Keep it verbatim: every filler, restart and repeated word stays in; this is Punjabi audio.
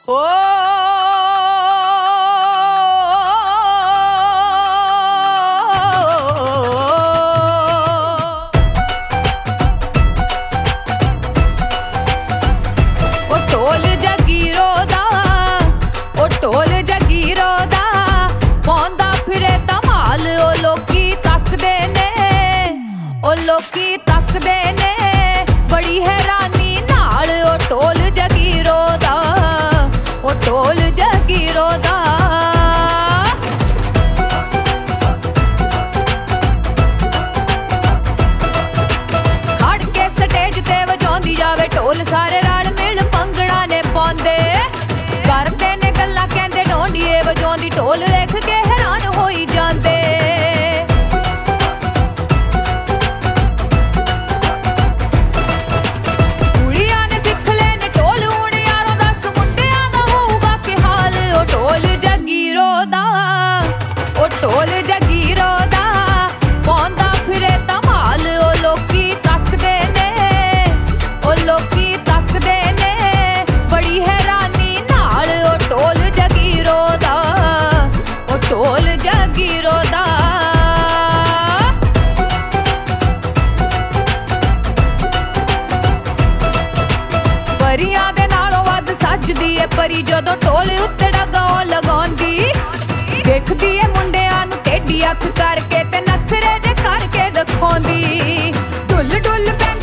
ਹੋ ਢੋਲ ਜਗੀਰੋ ਦਾ ਉਹ ਢੋਲ ਜਗੀਰੋ ਦਾ ਪਾਉਂਦਾ ਫਿਰੇ ਧਮਾਲ। ਉਹ ਲੋਕੀ ਤੱਕਦੇ ਨੇ ਉਹ ਲੋਕੀ ਤੱਕਦੇ ਨੇ ਬੜੀ ਹੈਰਾਨੀ ਨਾਲ। ਉਹ ਢੋਲ ਜਗੀਰੋ ਦਾ ਉਹ ਢੋਲ ਜਗੀਰੋ ਦਾ ਖੜ ਕੇ ਸਟੇਜ ਤੇ ਵਜਾਉਂਦੀ ਜਾਵੇ ਢੋਲ। ਸਾਰੇ ਰਲ ਮਿਲ ਭੰਗੜਾ ਨੇ ਪਾਉਂਦੇ ਕਰਦੇ ਨੇ ਗੱਲਾਂ ਕਹਿੰਦੇ ਢੋਂਡੀਏ ਵਜਾਉਂਦੀ ਢੋਲ ਵੇਖ ਕੇ ਹੈਰਾਨ ਹੋਈ ਜਾਂਦੇ। ਕੁੜੀਆਂ ਨੇ ਸਿੱਖ ਲਏ ਨੇ ਢੋਲ ਹੁਣ ਯਾਰੋ ਦਸ ਮੁੰਡਿਆਂ ਦਾ ਹੋਊਗਾ ਕਿ ਹਾਲ। ਉਹ ਢੋਲ ਜਗੀਰੋ ਦਾ ਉਹ ਢੋਲ ਜਗੀਰੋ ਦਾ ਪਾਉਂਦਾ ਫਿਰੇ ਧਮਾਲ। ਉਹ ਲੋਕੀ ਤੱਕਦੇ ਨੇ ਉਹ ਲੋਕੀ ਤੱਕਦੇ ਨੇ ਬੜੀ ਹੈਰਾਨੀ ਨਾਲ। ਉਹ ਢੋਲ ਜਗੀਰੋ ਦਾ ਉਹ ਢੋਲ ਜਗੀਰੋ ਦਾ ਪਰੀਆਂ ਦੇ ਨਾਲੋਂ ਵੱਧ ਸੱਜਦੀ ਏ ਪਰੀ ਜਦੋਂ ਢੋਲ ਉੱਤੇ ਡਗਾ ਲਗਾਉਂਦੀ। ਦੇਖਦੀ ਏ ਮੁੰਡਿਆਂ ਨੂੰ ਟੇਢੀ ਅੱਖ ਕਰਕੇ ਤੇ ਨਖਰੇ ਜੇ ਕਰਕੇ ਦਿਖਾਉਂਦੀ। ਢੁੱਲ ਢੁੱਲ